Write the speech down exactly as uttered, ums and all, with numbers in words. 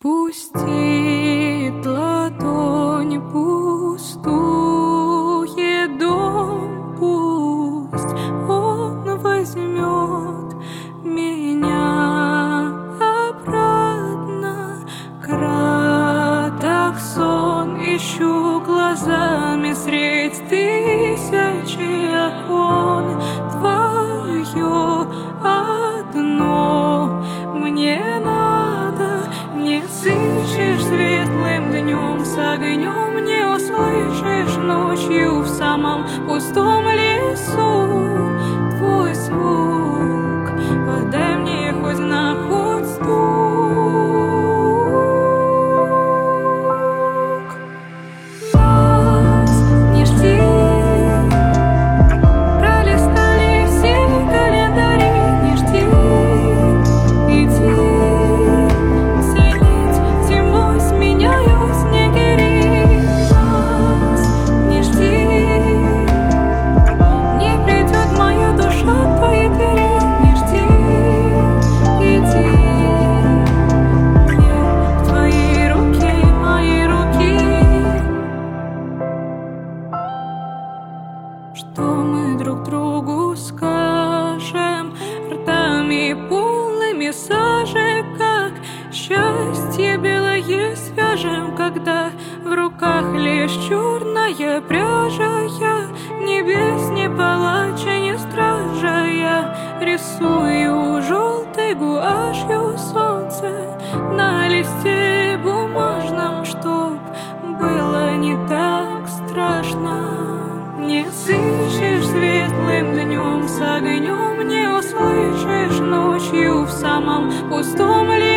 Пустит ладонь пустуе дом, пусть он возьмет меня обратно. Краток сон ищу глазами средь тысячи окон. Твое одно мне надо. Не сыщешь светлым днем с огнем, не услышишь ночью в самом пустом лесу твой звук. Подай мне хоть на хоть стук. Нас не жди, пролистали все календари, не жди, иди. Что мы друг другу скажем ртами полными сажи, как счастье белое свяжем, когда в руках лишь черная пряжа. Я небес не палача, не стража, я рисую желтой гуашью солнце на листе бумажном, чтоб было не так страшно. Не сыщешь светлым днем с огнем, не услышишь ночью в самом пустом лесу